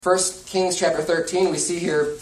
1 Kings chapter 13, we see here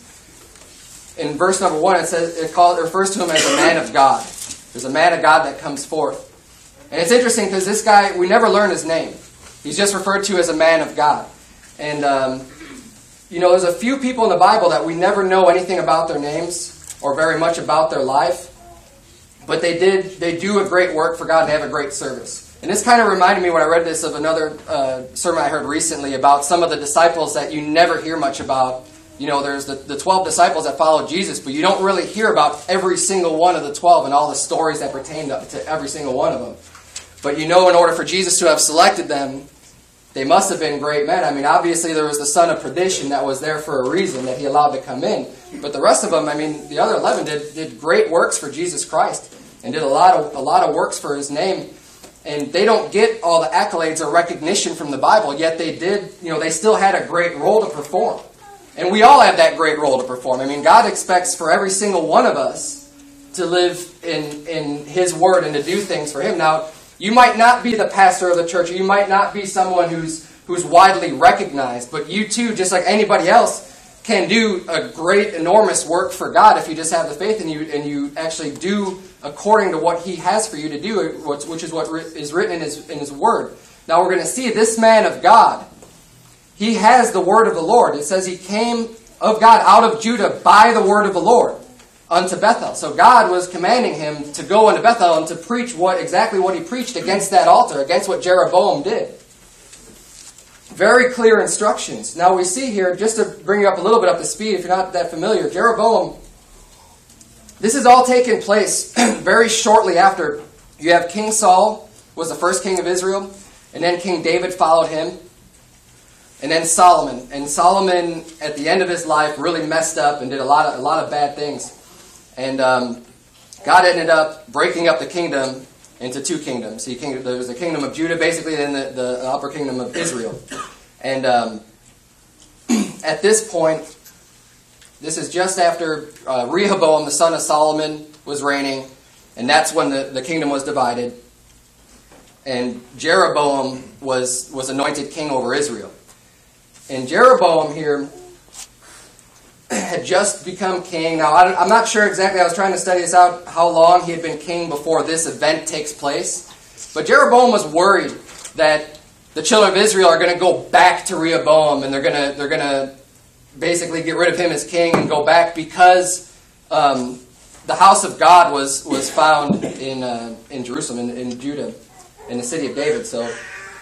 in verse number 1, it refers to him as a man of God. There's a man of God that comes forth. And it's interesting because this guy, we never learn his name. He's just referred to as a man of God. And, there's a few people in the Bible that we never know anything about their names or very much about their life. But they do a great work for God and they have a great service. And this kind of reminded me when I read this of another sermon I heard recently about some of the disciples that you never hear much about. You know, there's the 12 disciples that followed Jesus, but you don't really hear about every single one of the 12 and all the stories that pertain to every single one of them. But you know, in order for Jesus to have selected them, they must have been great men. I mean, obviously there was the son of perdition that was there for a reason that he allowed to come in. But the rest of them, the other 11 did great works for Jesus Christ and did a lot of works for his name. And they don't get all the accolades or recognition from the Bible, yet they still had a great role to perform. And we all have that great role to perform. I mean, God expects for every single one of us to live in His Word and to do things for Him. Now, you might not be the pastor of the church, or you might not be someone who's widely recognized, but you too, just like anybody else, can do a great, enormous work for God if you just have the faith and you actually do according to what He has for you to do, which is what is written in His Word. Now we're going to see this man of God. He has the word of the Lord. It says he came of God out of Judah by the word of the Lord unto Bethel. So God was commanding him to go unto Bethel and to preach exactly what he preached against that altar, against what Jeroboam did. Very clear instructions. Now we see here, just to bring you up a little bit up to speed, if you're not that familiar, Jeroboam, this is all taking place very shortly after. You have King Saul, was the first king of Israel, and then King David followed him, and then Solomon. And Solomon, at the end of his life, really messed up and did a lot of bad things. And God ended up breaking up the kingdom into two kingdoms. There was the kingdom of Judah, basically, and then the upper kingdom of Israel. And at this point, this is just after Rehoboam, the son of Solomon, was reigning, and that's when the kingdom was divided. And Jeroboam was anointed king over Israel. And Jeroboam here had just become king. Now, I'm not sure exactly, I was trying to study this out, how long he had been king before this event takes place. But Jeroboam was worried that the children of Israel are going to go back to Rehoboam, and they're going to basically get rid of him as king and go back because the house of God was found in Jerusalem, in Judah, in the city of David. So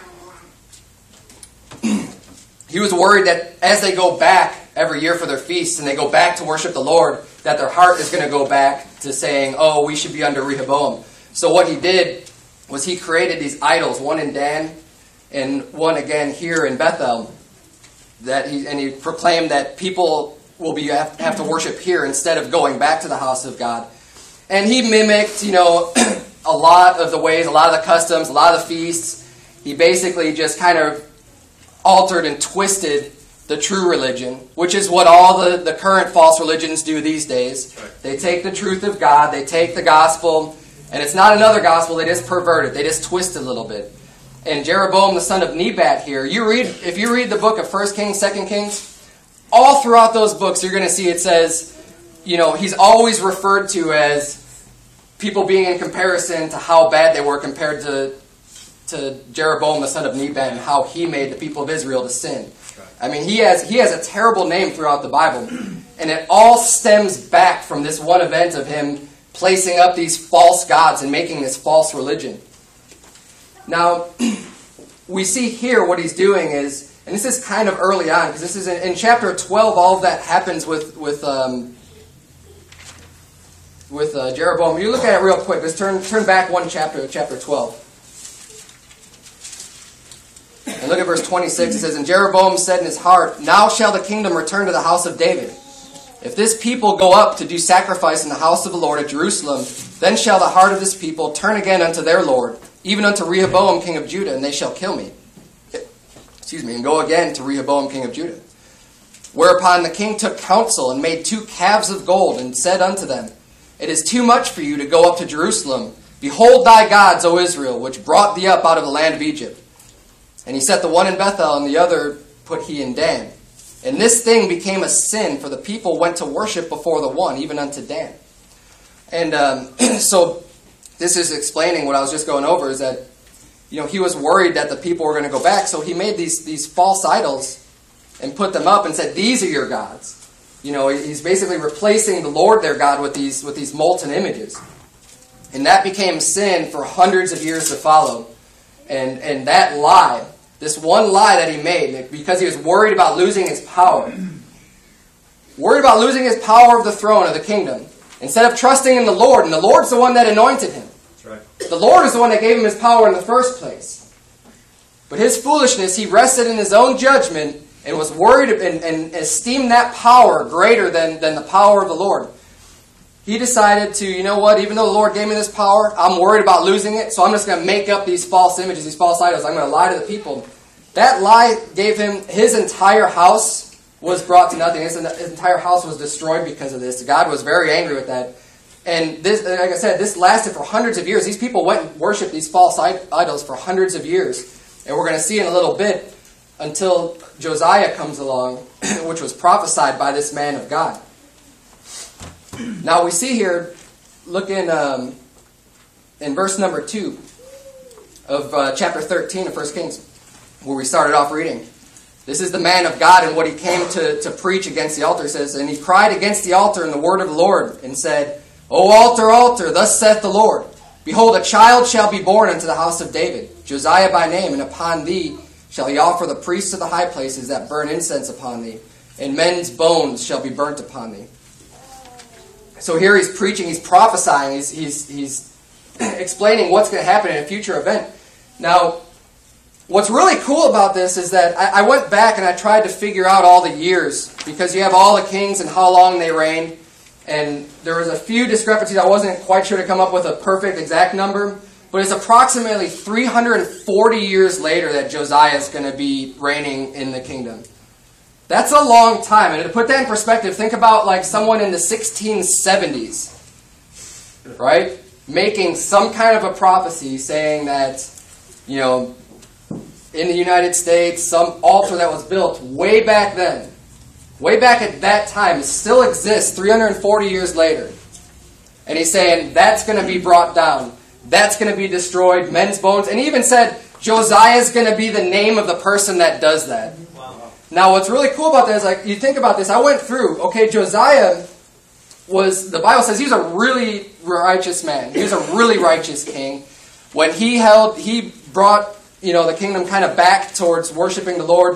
he was worried that as they go back every year for their feasts and they go back to worship the Lord, that their heart is going to go back to saying, oh, we should be under Rehoboam. So what he did was he created these idols, one in Dan and one again here in Bethel. And he proclaimed that people will have to worship here instead of going back to the house of God. And he mimicked, a lot of the ways, a lot of the customs, a lot of the feasts. He basically just kind of altered and twisted the true religion, which is what all the current false religions do these days. They take the truth of God, they take the gospel, and it's not another gospel, they just pervert it, they just twist it a little bit. And Jeroboam, the son of Nebat here, if you read the book of 1 Kings, 2 Kings, all throughout those books you're going to see it says, he's always referred to as people being in comparison to how bad they were compared to Jeroboam, the son of Nebat, and how he made the people of Israel to sin. I mean, he has a terrible name throughout the Bible, and it all stems back from this one event of him placing up these false gods and making this false religion. Now, we see here what he's doing is, and this is kind of early on, because this is in chapter 12, all of that happens with Jeroboam. You look at it real quick. Let's turn back one chapter, chapter 12. And look at verse 26. It says, And Jeroboam said in his heart, Now shall the kingdom return to the house of David. If this people go up to do sacrifice in the house of the Lord at Jerusalem, then shall the heart of this people turn again unto their Lord, even unto Rehoboam king of Judah, and they shall kill me. And go again to Rehoboam king of Judah. Whereupon the king took counsel and made 2 calves of gold, and said unto them, It is too much for you to go up to Jerusalem. Behold thy gods, O Israel, which brought thee up out of the land of Egypt. And he set the one in Bethel, and the other put he in Dan. And this thing became a sin, for the people went to worship before the one, even unto Dan. And so this is explaining what I was just going over, is that he was worried that the people were going to go back, so he made these false idols and put them up and said, these are your gods. He's basically replacing the Lord their God with these molten images. And that became sin for hundreds of years to follow. And that lie, this one lie that he made, because he was worried about losing his power, of the throne of the kingdom, instead of trusting in the Lord, and the Lord's the one that anointed him. That's right. The Lord is the one that gave him his power in the first place. But his foolishness, he rested in his own judgment and was worried and esteemed that power greater than the power of the Lord. He decided to, even though the Lord gave me this power, I'm worried about losing it, so I'm just going to make up these false images, these false idols. I'm going to lie to the people. That lie gave him, his entire house was brought to nothing. His entire house was destroyed because of this. God was very angry with that. And this, like I said, this lasted for hundreds of years. These people went and worshipped these false idols for hundreds of years. And we're going to see in a little bit, until Josiah comes along, which was prophesied by this man of God. Now we see here, look in verse number 2 of chapter 13 of 1 Kings, where we started off reading. This is the man of God and what he came to preach against the altar. It says, and he cried against the altar in the word of the Lord, and said, O altar, altar, thus saith the Lord, behold, a child shall be born unto the house of David, Josiah by name, and upon thee shall he offer the priests of the high places that burn incense upon thee, and men's bones shall be burnt upon thee. So here he's preaching, he's prophesying, he's explaining what's going to happen in a future event. Now, what's really cool about this is that I went back and I tried to figure out all the years, because you have all the kings and how long they reigned, and there was a few discrepancies. I wasn't quite sure to come up with a perfect exact number, but it's approximately 340 years later that Josiah is going to be reigning in the kingdom. That's a long time. And to put that in perspective, think about like someone in the 1670s, right? Making some kind of a prophecy saying that, in the United States, some altar that was built way back then, way back at that time, it still exists 340 years later. And he's saying that's going to be brought down. That's going to be destroyed, men's bones. And he even said Josiah is going to be the name of the person that does that. Wow. Now, what's really cool about that is, like, you think about this. I went through, Josiah was, the Bible says he was a really righteous man. He was a really righteous king. When he brought, the kingdom kind of back towards worshiping the Lord.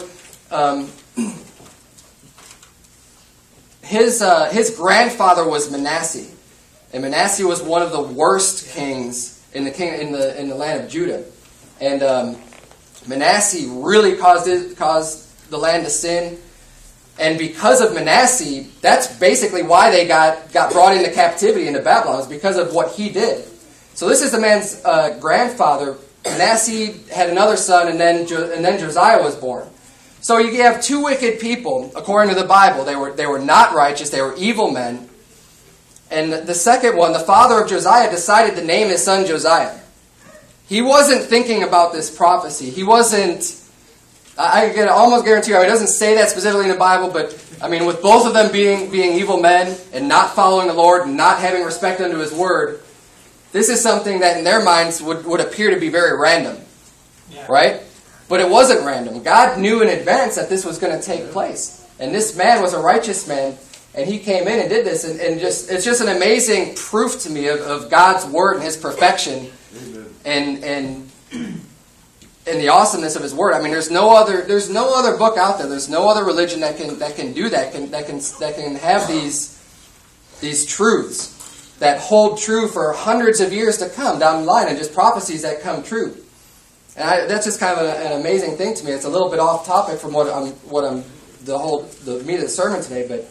His grandfather was Manasseh. And Manasseh was one of the worst kings in the land of Judah, and Manasseh really caused the land to sin. And because of Manasseh, that's basically why they got brought into captivity into Babylon, was because of what he did. So this is the man's grandfather. Manasseh had another son, and then Josiah was born. So you have two wicked people, according to the Bible. They were not righteous. They were evil men. And the second one, the father of Josiah, decided to name his son Josiah. He wasn't thinking about this prophecy. He wasn't, I can almost guarantee you, it doesn't say that specifically in the Bible, but with both of them being evil men and not following the Lord and not having respect unto his word, this is something that in their minds would appear to be very random. Yeah. Right? But it wasn't random. God knew in advance that this was going to take place. And this man was a righteous man. And he came in and did this, and it's just an amazing proof to me of God's word and his perfection, and the awesomeness of his word. There's no other book out there. There's no other religion that can do that. That can have these truths that hold true for hundreds of years to come down the line, and just prophecies that come true. And that's just kind of an amazing thing to me. It's a little bit off topic from the meat of the sermon today, but.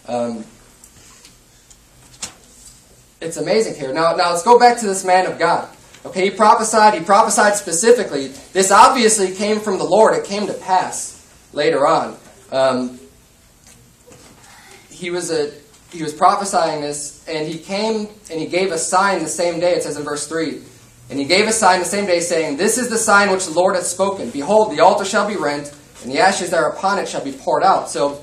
It's amazing here. Now let's go back to this man of God. Okay, he prophesied specifically. This obviously came from the Lord. It came to pass later on. He was prophesying this, and he came and he gave a sign the same day. It says in verse 3, and he gave a sign the same day, saying, this is the sign which the Lord hath spoken. Behold, the altar shall be rent, and the ashes that are upon it shall be poured out. So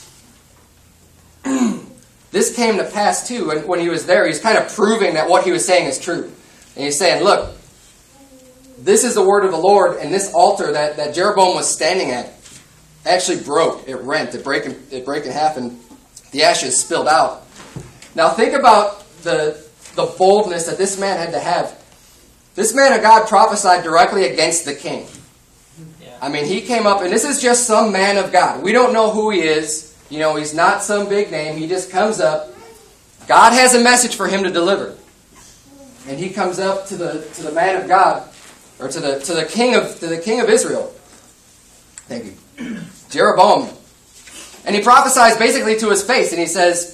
this came to pass too. And when he was there, he's kind of proving that what he was saying is true. And he's saying, look, this is the word of the Lord, and this altar that Jeroboam was standing at actually broke. It rent. It break in half, and the ashes spilled out. Now think about the boldness that this man had to have. This man of God prophesied directly against the king. Yeah. I mean, he came up, and this is just some man of God. We don't know who he is. You know, he's not some big name. He just comes up. God has a message for him to deliver. And he comes up to the man of God, or to the king of Israel. Thank you. Jeroboam. And he prophesies basically to his face, and he says,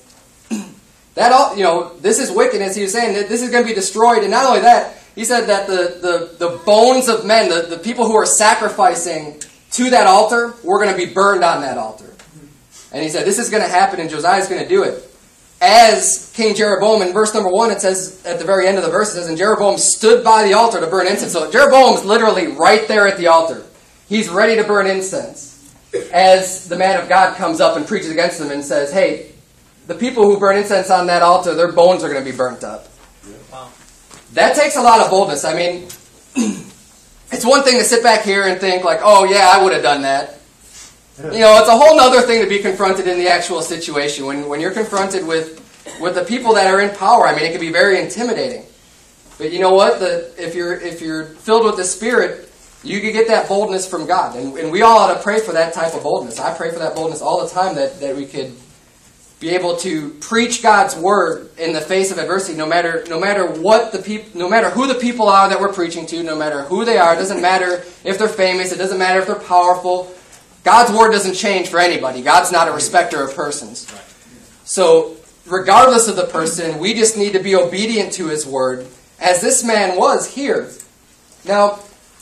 this is wickedness. He was saying that this is going to be destroyed. And not only that, he said that the bones of men, the people who are sacrificing to that altar, were going to be burned on that altar. And he said, this is going to happen, and Josiah is going to do it. As King Jeroboam, in verse number 1, it says, at the very end of the verse, it says, and Jeroboam stood by the altar to burn incense. So Jeroboam's literally right there at the altar. He's ready to burn incense. As the man of God comes up and preaches against them and says, hey, the people who burn incense on that altar, their bones are going to be burnt up. Wow. That takes a lot of boldness. I mean, it's one thing to sit back here and think like, oh yeah, I would have done that. You know, it's a whole other thing to be confronted in the actual situation. When you're confronted with the people that are in power, I mean, it can be very intimidating. But you know what? If you're filled with the Spirit, you can get that boldness from God. And we all ought to pray for that type of boldness. I pray for that boldness all the time, that we could be able to preach God's word in the face of adversity, no matter who the people are that we're preaching to, no matter who they are. It doesn't matter if they're famous. It doesn't matter if they're powerful. God's word doesn't change for anybody. God's not a respecter of persons. So, regardless of the person, we just need to be obedient to his word, as this man was here. Now,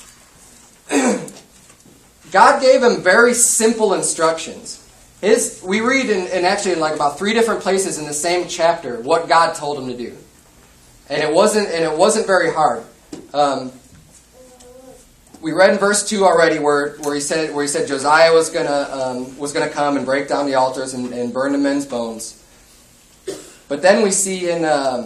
God gave him very simple instructions. We read in actually in like about 3 different places in the same chapter what God told him to do, and it wasn't very hard. We read in verse 2 already where he said Josiah was gonna come and break down the altars and burn the men's bones. But then we see in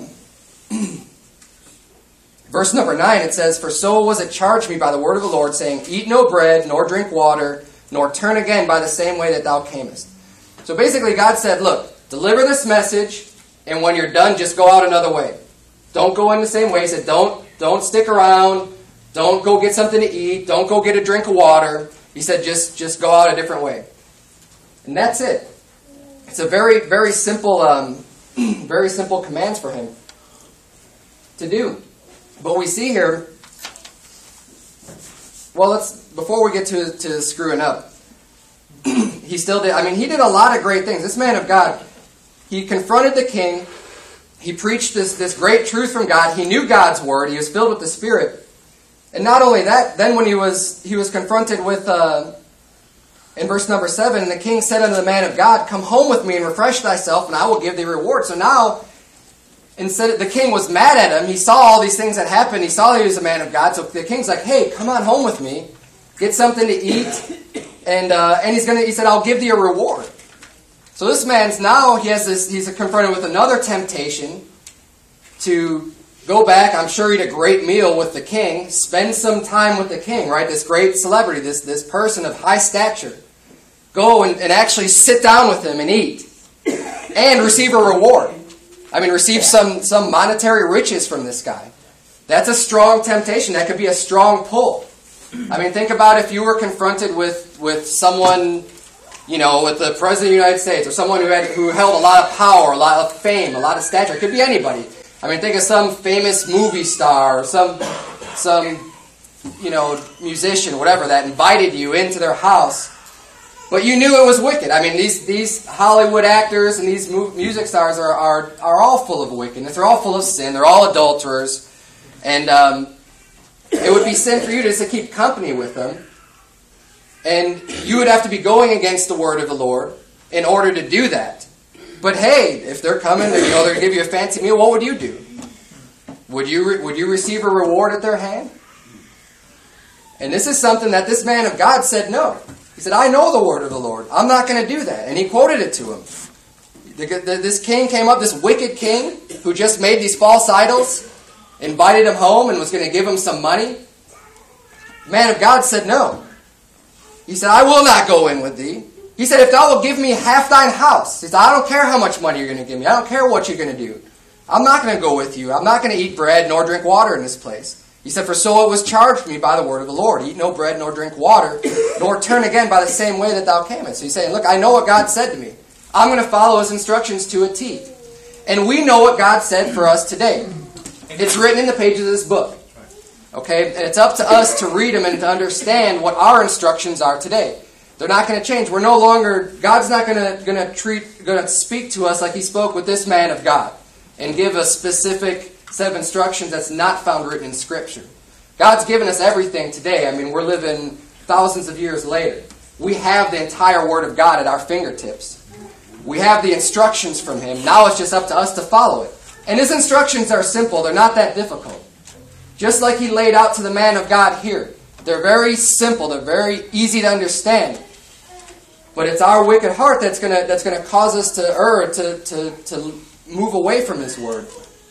verse number 9, it says, for so was it charged me by the word of the Lord, saying, eat no bread, nor drink water, nor turn again by the same way that thou camest. So basically God said, look, deliver this message, and when you're done, just go out another way. Don't go in the same way. He said, don't stick around. Don't go get something to eat. Don't go get a drink of water. He said, just go out a different way. And that's it. It's a very, very simple commands for him to do. But we see here, well, before we get to screwing up, he still did, he did a lot of great things. This man of God, he confronted the king. He preached this great truth from God. He knew God's word. He was filled with the Spirit. And not only that, then when he was confronted with, in verse number 7, the king said unto the man of God, come home with me and refresh thyself, and I will give thee reward. So now, instead, the king was mad at him. He saw all these things that happened. He saw he was a man of God. So the king's like, hey, come on home with me. Get something to eat. And he said, I'll give thee a reward. So this man's now, he's confronted with another temptation to go back. I'm sure eat a great meal with the king. Spend some time with the king, right? This great celebrity, this person of high stature. Go and actually sit down with him and eat. And receive a reward. Receive some monetary riches from this guy. That's a strong temptation. That could be a strong pull. Think about if you were confronted with someone, with the President of the United States, or someone who held a lot of power, a lot of fame, a lot of stature. It could be anybody. Think of some famous movie star, or some musician, whatever, that invited you into their house. But you knew it was wicked. These Hollywood actors and these music stars are all full of wickedness. They're all full of sin. They're all adulterers. And it would be sin for you just to keep company with them. And you would have to be going against the word of the Lord in order to do that. But hey, if they're coming, they're going to give you a fancy meal, what would you do? Would you receive a reward at their hand? And this is something that this man of God said no. He said, I know the word of the Lord. I'm not going to do that. And he quoted it to him. This king came up, this wicked king, who just made these false idols, invited him home and was going to give him some money. The man of God said no. He said, I will not go in with thee. He said, if thou wilt give me half thine house. He said, I don't care how much money you're going to give me. I don't care what you're going to do. I'm not going to go with you. I'm not going to eat bread nor drink water in this place. He said, for so it was charged me by the word of the Lord. Eat no bread nor drink water, nor turn again by the same way that thou camest. So he's saying, look, I know what God said to me. I'm going to follow his instructions to a T. And we know what God said for us today. It's written in the pages of this book. Okay? And it's up to us to read them and to understand what our instructions are today. They're not going to change. We're no longer, God's not going to speak to us like he spoke with this man of God and give a specific set of instructions that's not found written in Scripture. God's given us everything today. I mean, we're living thousands of years later. We have the entire Word of God at our fingertips. We have the instructions from him. Now it's just up to us to follow it. And his instructions are simple. They're not that difficult. Just like he laid out to the man of God here. They're very simple. They're very easy to understand. But it's our wicked heart that's going to cause us to err, to move away from his word.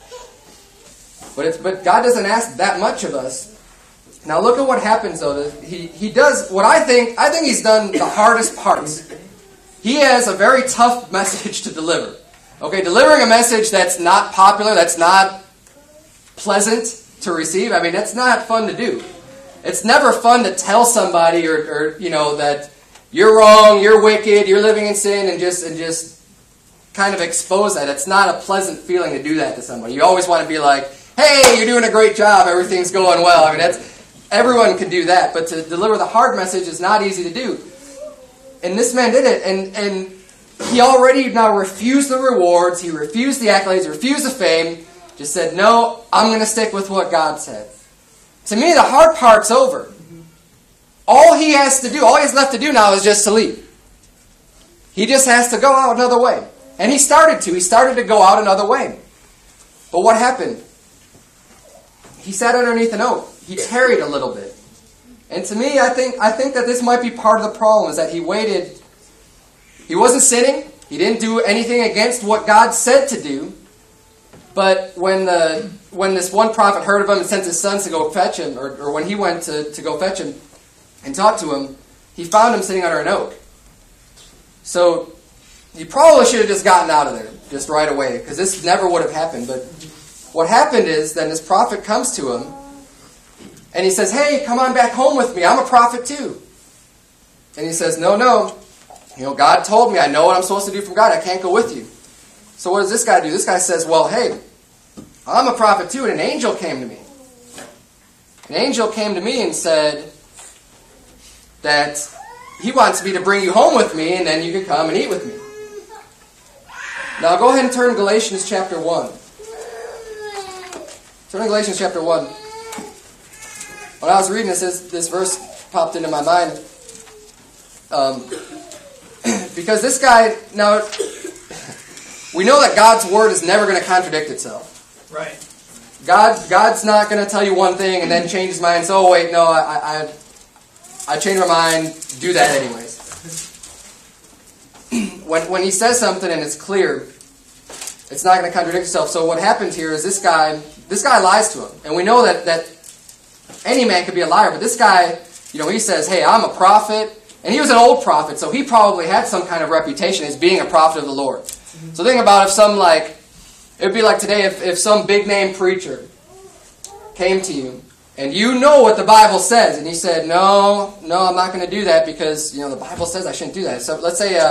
But God doesn't ask that much of us. Now look at what happens though. He does what I think he's done the hardest parts. He has a very tough message to deliver. Okay, delivering a message that's not popular, that's not pleasant to receive. I mean, that's not fun to do. It's never fun to tell somebody or that you're wrong, you're wicked, you're living in sin, and just kind of expose that. It's not a pleasant feeling to do that to somebody. You always want to be like, hey, you're doing a great job, everything's going well. I mean, everyone can do that, but to deliver the hard message is not easy to do. And this man did it, and he already now refused the rewards, he refused the accolades, he refused the fame, just said, no, I'm going to stick with what God said. To me, the hard part's over. All he has left to do now is just to leave. He just has to go out another way. And he started to go out another way. But what happened? He sat underneath an oak. He tarried a little bit. And to me, I think that this might be part of the problem, is that he waited. He wasn't sinning. He didn't do anything against what God said to do. But when this one prophet heard of him and sent his sons to go fetch him, or when he went to go fetch him and talk to him, he found him sitting under an oak. So he probably should have just gotten out of there just right away, because this never would have happened. But what happened is that this prophet comes to him, and he says, hey, come on back home with me. I'm a prophet too. And he says, no. God told me. I know what I'm supposed to do from God. I can't go with you. So what does this guy do? This guy says, well, hey, I'm a prophet too, and an angel came to me. An angel came to me and said that he wants me to bring you home with me, and then you can come and eat with me. Now go ahead and turn to Galatians chapter 1. Turn to Galatians chapter 1. When I was reading this verse popped into my mind. Because this guy, now, we know that God's word is never going to contradict itself. Right. God's not going to tell you one thing and then change his mind. So, oh, wait, no, I changed my mind. Do that anyways. When he says something and it's clear, it's not going to contradict itself. So what happens here is this guy lies to him. And we know that any man could be a liar, but this guy, he says, hey, I'm a prophet. And he was an old prophet, so he probably had some kind of reputation as being a prophet of the Lord. Mm-hmm. So think about it would be like today if some big name preacher came to you and you know what the Bible says, and you said, no, I'm not going to do that because the Bible says I shouldn't do that. So let's say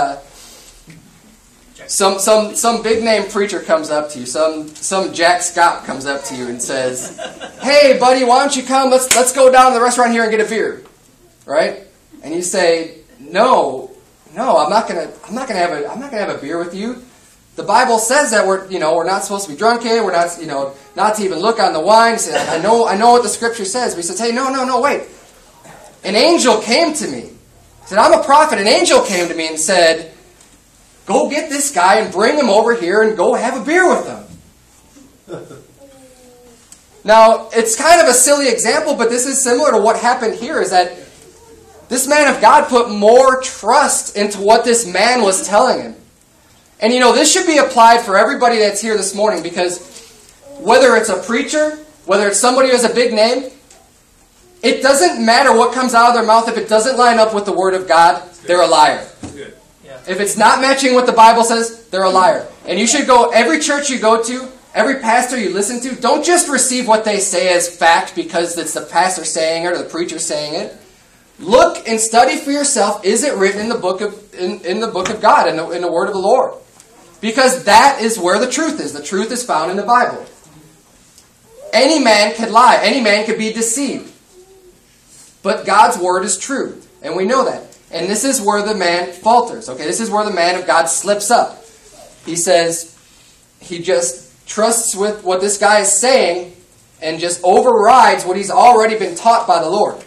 some big name preacher comes up to you, some Jack Scott comes up to you and says, hey buddy, why don't you come? Let's go down to the restaurant here and get a beer, right? And you say, no, I'm not gonna have a beer with you. The Bible says that we're not supposed to be drunk here. We're not to even look on the wine. You say, I know what the Scripture says. But he says, hey, no, wait. An angel came to me. He said, I'm a prophet. An angel came to me and said, go get this guy and bring him over here and go have a beer with him. Now, it's kind of a silly example, but this is similar to what happened here, is that this man of God put more trust into what this man was telling him. And this should be applied for everybody that's here this morning, because whether it's a preacher, whether it's somebody who has a big name, it doesn't matter what comes out of their mouth. If it doesn't line up with the Word of God, they're a liar. If it's not matching what the Bible says, they're a liar. And you should go, every church you go to, every pastor you listen to, don't just receive what they say as fact because it's the pastor saying it or the preacher saying it. Look and study for yourself, is it written in the book of God, in the Word of the Lord? Because that is where the truth is. The truth is found in the Bible. Any man could lie. Any man could be deceived. But God's Word is true. And we know that. And this is where the man falters. Okay, this is where the man of God slips up. He says he just trusts with what this guy is saying and just overrides what he's already been taught by the Lord.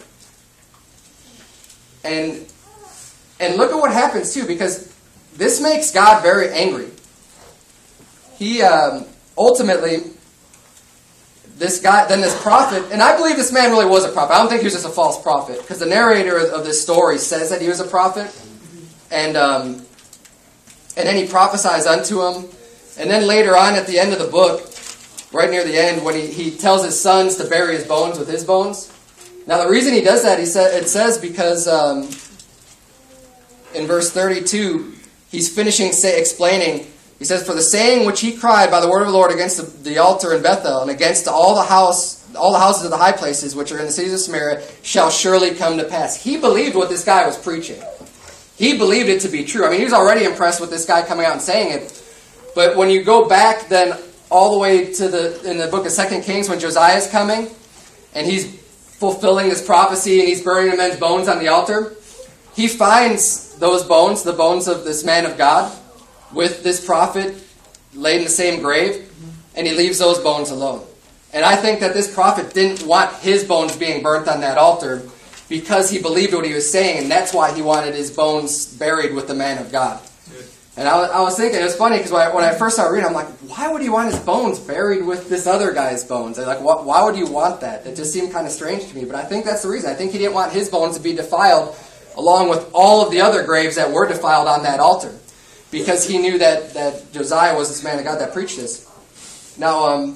And look at what happens too, because this makes God very angry. He ultimately, this prophet, and I believe this man really was a prophet. I don't think he was just a false prophet, because the narrator of this story says that he was a prophet, and then he prophesies unto him, and then later on at the end of the book, right near the end, when he tells his sons to bury his bones with his bones. Now the reason he does that, it says because in verse 32, he's finishing explaining. He says, "For the saying which he cried by the word of the Lord against the altar in Bethel, and against all the houses of the high places which are in the cities of Samaria, shall surely come to pass." He believed what this guy was preaching. He believed it to be true. I mean, he was already impressed with this guy coming out and saying it. But when you go back then all the way to in the book of 2 Kings, when Josiah is coming, and he's fulfilling this prophecy, and he's burning the men's bones on the altar, he finds those bones, the bones of this man of God, with this prophet laid in the same grave, and he leaves those bones alone. And I think that this prophet didn't want his bones being burnt on that altar because he believed what he was saying, and that's why he wanted his bones buried with the man of God. And I was thinking, it was funny, because when I first started reading, I'm like, why would he want his bones buried with this other guy's bones? Like, why would you want that? It just seemed kind of strange to me, but I think that's the reason. I think he didn't want his bones to be defiled along with all of the other graves that were defiled on that altar, because he knew that Josiah was this man of God that preached this. Now,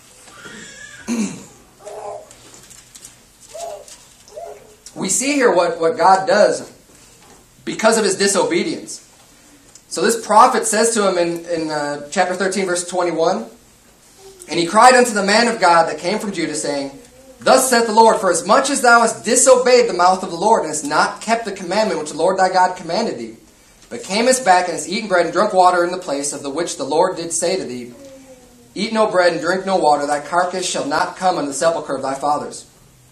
we see here what God does because of his disobedience. So this prophet says to him in chapter 13, verse 21, "And he cried unto the man of God that came from Judah, saying, Thus saith the Lord, for as much as thou hast disobeyed the mouth of the Lord, and hast not kept the commandment which the Lord thy God commanded thee, but camest back and hast eaten bread and drunk water in the place of the which the Lord did say to thee, Eat no bread and drink no water, thy carcass shall not come unto the sepulchre of thy fathers."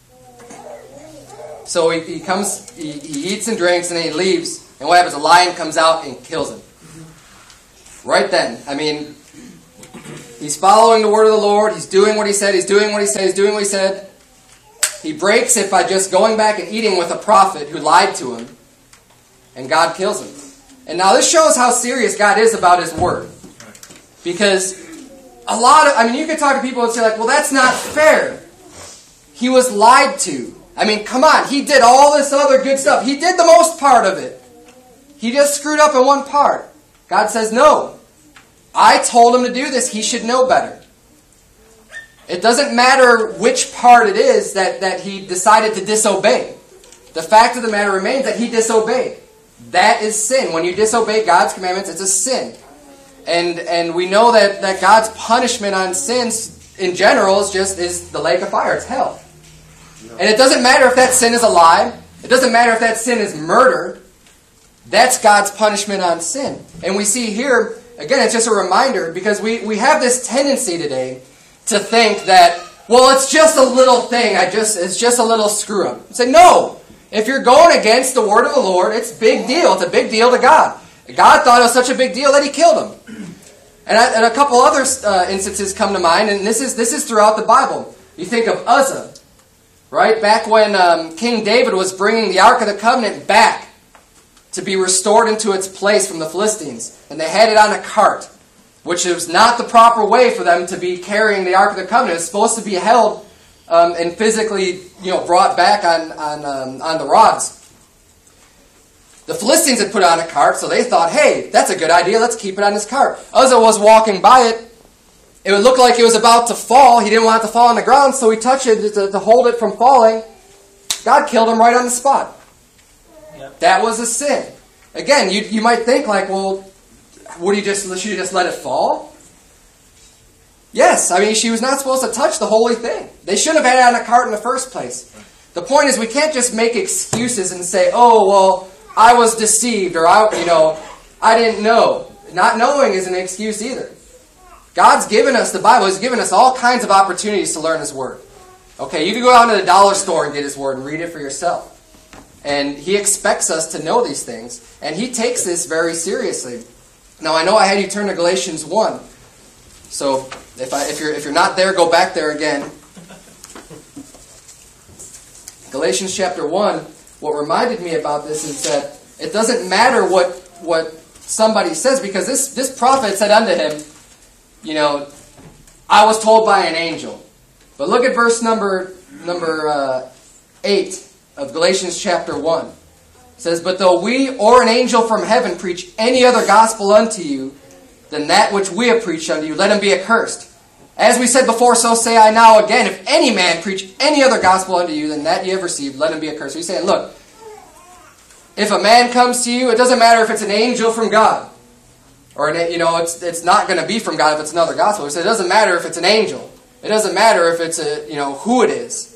So he comes, he eats and drinks, and then he leaves, and what happens? A lion comes out and kills him. Right then. I mean, he's following the word of the Lord. He's doing what he said. He's doing what he said. He's doing what he said. He breaks it by just going back and eating with a prophet who lied to him. And God kills him. And now this shows how serious God is about his word. Because you could talk to people and say like, well, that's not fair. He was lied to. I mean, come on. He did all this other good stuff. He did the most part of it. He just screwed up in one part. God says, no. I told him to do this. He should know better. It doesn't matter which part it is that he decided to disobey. The fact of the matter remains that he disobeyed. That is sin. When you disobey God's commandments, it's a sin. And we know that God's punishment on sins in general is the lake of fire. It's hell. And it doesn't matter if that sin is a lie. It doesn't matter if that sin is murder. That's God's punishment on sin. And we see here, again, it's just a reminder, because we have this tendency today to think that, well, it's just a little thing. It's just a little screw up. Say, no. If you're going against the word of the Lord, it's a big deal. It's a big deal to God. God thought it was such a big deal that he killed him. And a couple other instances come to mind, and this is throughout the Bible. You think of Uzzah, right? Back when King David was bringing the Ark of the Covenant back to be restored into its place from the Philistines, and they had it on a cart. which is not the proper way for them to be carrying the Ark of the Covenant. It's supposed to be held and physically, brought back on the rods. The Philistines had put it on a cart, so they thought, hey, that's a good idea. Let's keep it on this cart. Uzzah was walking by it. It would look like it was about to fall. He didn't want it to fall on the ground, so he touched it to hold it from falling. God killed him right on the spot. Yep. That was a sin. Again, you might think like, well, should you just let it fall? Yes, I mean, she was not supposed to touch the holy thing. They shouldn't have had it on a cart in the first place. The point is, we can't just make excuses and say, oh, well, I was deceived, or I didn't know. Not knowing is an excuse either. God's given us the Bible. He's given us all kinds of opportunities to learn His Word. Okay, you can go down to the dollar store and get His Word and read it for yourself. And He expects us to know these things. And He takes this very seriously. Now, I know I had you turn to Galatians 1. So, if you're not there, go back there again. Galatians chapter 1, what reminded me about this is that it doesn't matter what somebody says, because this prophet said unto him, I was told by an angel. But look at verse number 8 of Galatians chapter 1. It says, but though we or an angel from heaven preach any other gospel unto you than that which we have preached unto you, let him be accursed. As we said before, so say I now again, if any man preach any other gospel unto you than that ye have received, let him be accursed. So he's saying, look, if a man comes to you, it doesn't matter if it's an angel from God. Or, it's not going to be from God if it's another gospel. He said, it doesn't matter if it's an angel. It doesn't matter if it's who it is.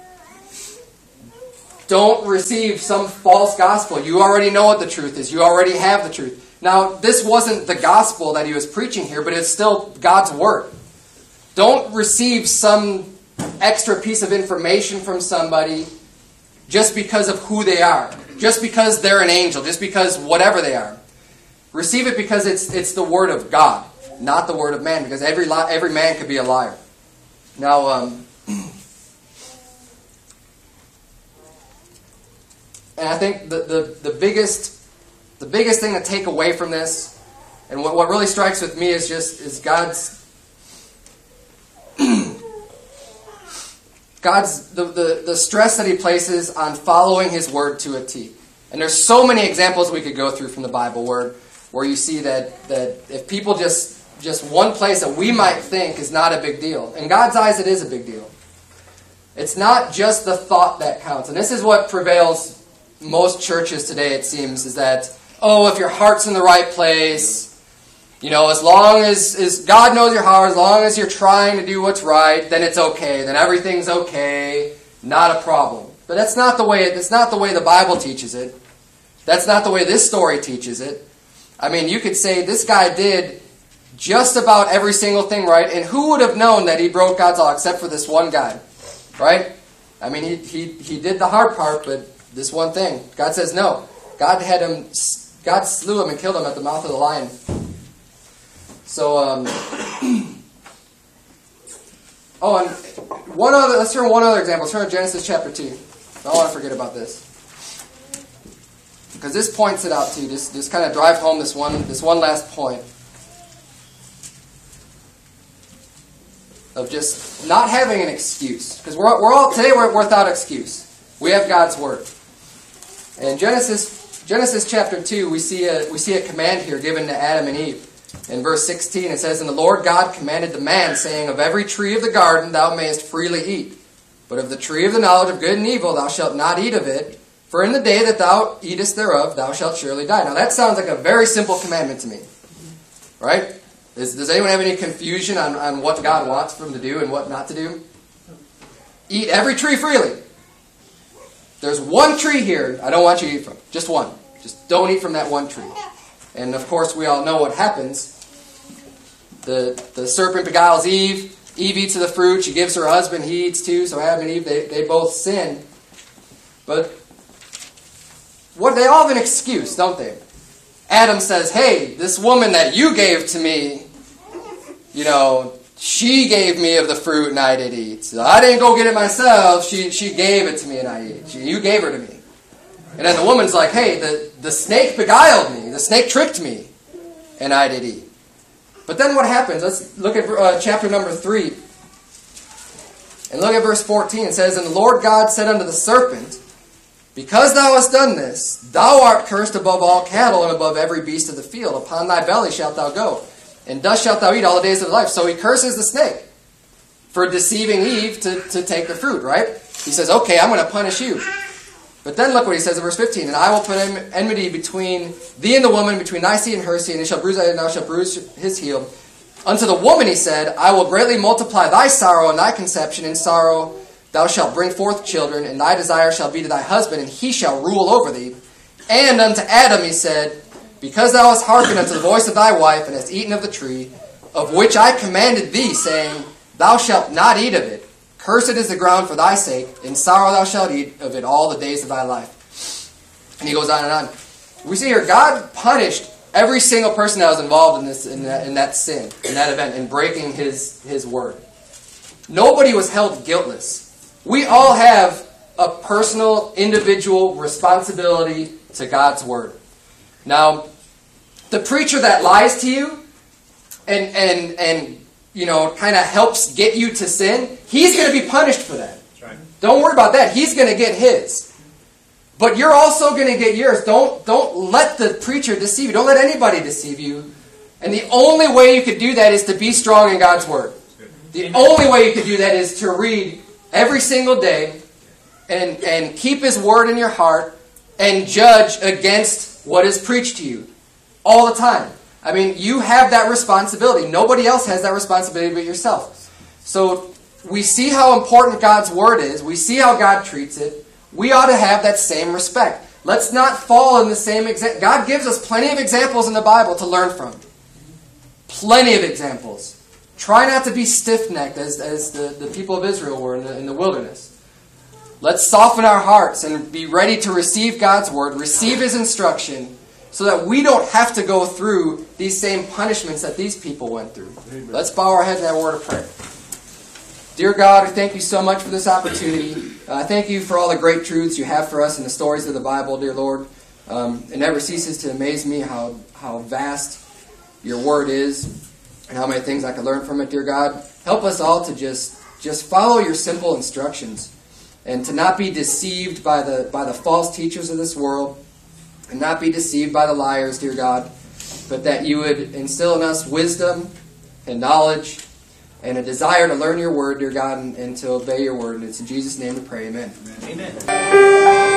Don't receive some false gospel. You already know what the truth is. You already have the truth. Now, this wasn't the gospel that he was preaching here, but it's still God's word. Don't receive some extra piece of information from somebody just because of who they are. Just because they're an angel. Just because whatever they are. Receive it because it's the word of God, not the word of man, because every man could be a liar. Now, and I think the biggest thing to take away from this, and what really strikes with me is God's the stress that He places on following His word to a T. And there's so many examples we could go through from the Bible where you see that if people just one place that we might think is not a big deal, in God's eyes it is a big deal. It's not just the thought that counts. And this is what prevails most churches today, it seems, is that, if your heart's in the right place, as long as God knows your heart, as long as you're trying to do what's right, then it's okay. Then everything's okay. Not a problem. But that's not the way the Bible teaches it. That's not the way this story teaches it. I mean, you could say this guy did just about every single thing right, and who would have known that he broke God's law except for this one guy? Right? I mean, he did the hard part, but this one thing. God says no. God slew him and killed him at the mouth of the lion. So, and let's turn one other example. Let's turn to Genesis chapter 2. I don't want to forget about this. Because this points it out too. Just kind of drive home this one last point of just not having an excuse. Because we're without excuse. We have God's word. In Genesis chapter 2, we see a command here given to Adam and Eve. In verse 16, it says, and the Lord God commanded the man, saying, of every tree of the garden thou mayest freely eat, but of the tree of the knowledge of good and evil thou shalt not eat of it, for in the day that thou eatest thereof thou shalt surely die. Now that sounds like a very simple commandment to me. Right? Does anyone have any confusion on what God wants for them to do and what not to do? Eat every tree freely. There's one tree here I don't want you to eat from. Just one. Just don't eat from that one tree. And of course we all know what happens. The serpent beguiles Eve. Eve eats of the fruit. She gives her husband. He eats too. So Adam and Eve, they both sin. But they all have an excuse, don't they? Adam says, hey, this woman that you gave to me, she gave me of the fruit and I did eat. So I didn't go get it myself. She gave it to me and I ate. You gave her to me. And then the woman's like, hey, the snake beguiled me. The snake tricked me and I did eat. But then what happens? Let's look at chapter number 3. And look at verse 14. It says, And the Lord God said unto the serpent, Because thou hast done this, thou art cursed above all cattle and above every beast of the field. Upon thy belly shalt thou go, and dust shalt thou eat all the days of thy life. So he curses the snake for deceiving Eve to take the fruit, right? He says, okay, I'm going to punish you. But then look what he says in verse 15. And I will put enmity between thee and the woman, between thy seed and her seed, and he shall bruise thy head, and thou shalt bruise his heel. Unto the woman he said, I will greatly multiply thy sorrow and thy conception. In sorrow thou shalt bring forth children, and thy desire shall be to thy husband, and he shall rule over thee. And unto Adam he said, Because thou hast hearkened unto the voice of thy wife, and hast eaten of the tree, of which I commanded thee, saying, Thou shalt not eat of it. Cursed is the ground for thy sake. In sorrow thou shalt eat of it all the days of thy life. And he goes on and on. We see here, God punished every single person that was involved in that sin, in that event, in breaking his word. Nobody was held guiltless. We all have a personal, individual responsibility to God's word. Now, the preacher that lies to you and kind of helps get you to sin, he's going to be punished for that. That's right. Don't worry about that. He's going to get his. But you're also going to get yours. Don't let the preacher deceive you. Don't let anybody deceive you. And the only way you could do that is to be strong in God's word. The only way you could do that is to read every single day and keep his word in your heart and judge against what is preached to you all the time. I mean, you have that responsibility. Nobody else has that responsibility but yourself. So we see how important God's word is. We see how God treats it. We ought to have that same respect. Let's not fall in the same example. God gives us plenty of examples in the Bible to learn from. Plenty of examples. Try not to be stiff-necked as the people of Israel were in the wilderness. Let's soften our hearts and be ready to receive God's word, receive his instruction, so that we don't have to go through these same punishments that these people went through. Amen. Let's bow our heads in that word of prayer. Dear God, we thank you so much for this opportunity. Thank you for all the great truths you have for us in the stories of the Bible, dear Lord. It never ceases to amaze me how vast your word is and how many things I can learn from it, dear God. Help us all to just follow your simple instructions and to not be deceived by the false teachers of this world and not be deceived by the liars, dear God, but that you would instill in us wisdom and knowledge and a desire to learn your word, dear God, and to obey your word. And it's in Jesus' name we pray. Amen. Amen.